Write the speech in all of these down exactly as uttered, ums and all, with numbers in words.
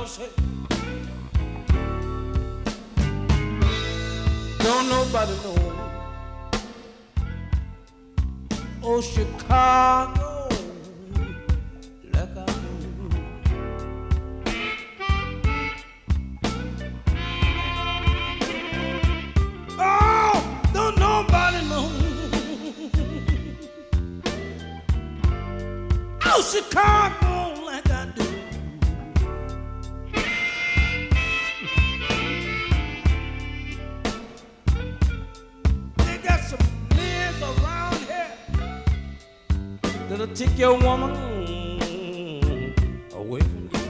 gonna say, don't nobody know. Oh, Chicago, like I do. Oh, don't nobody know. Oh, Chicago, like I do. They got some men around here that'll take your woman away from you.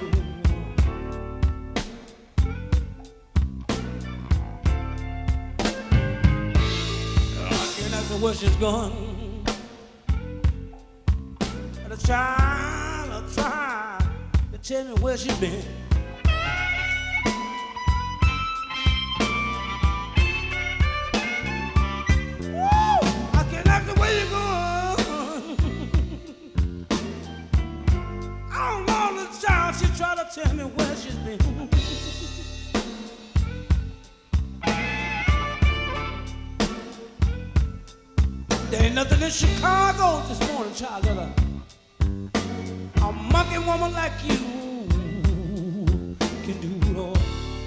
I can't ask her where she's gone. And I try, I try to tell me where she's been. Woo! I can't ask her where you going. I don't know the child. She try to tell me where she's been. There ain't nothing in Chicago this morning, child, that a, a monkey woman like you can do, Lord.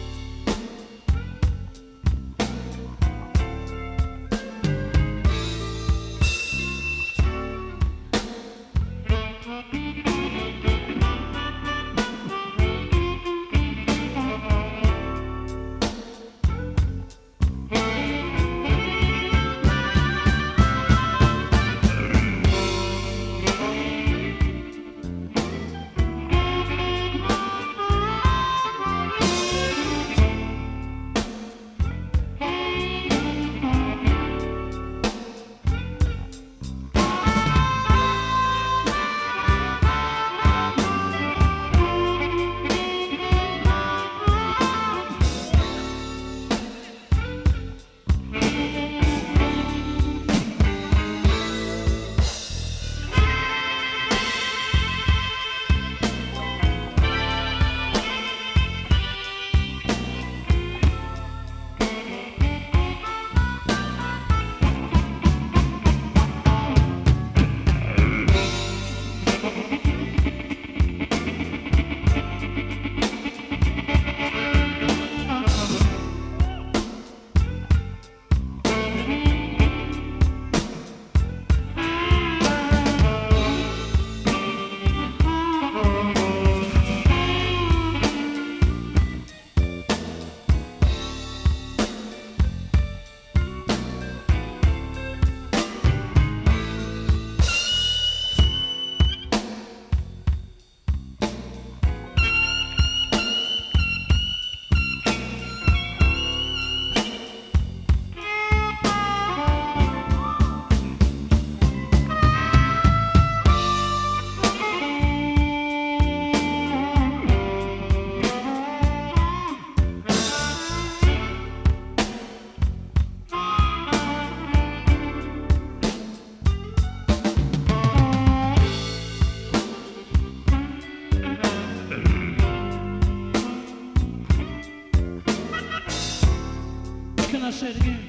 Can I say it again?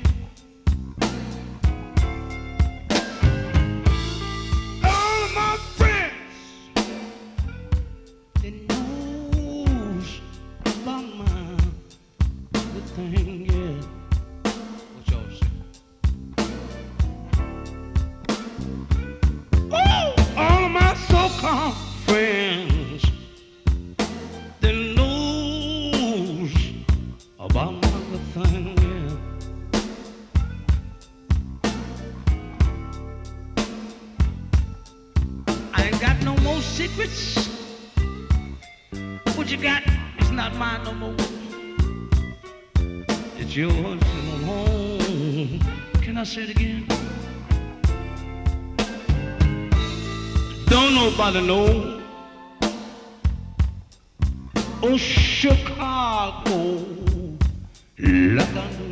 All of my friends, they knows about my good thing, yeah. What y'all say? Oh, all of my so-called friends, they knows about my good thing, yeah. Secrets, what you got is not mine no more. It's yours alone. Can I say it again? Don't nobody know. Oh, Chicago, like I do.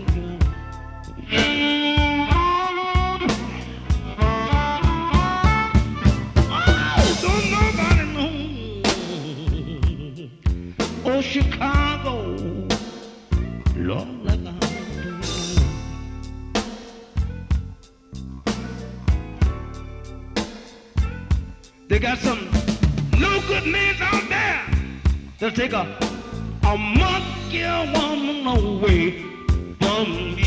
Chicago, Lord, like I do. They got some no good men out there that'll take a, a monkey woman away from you.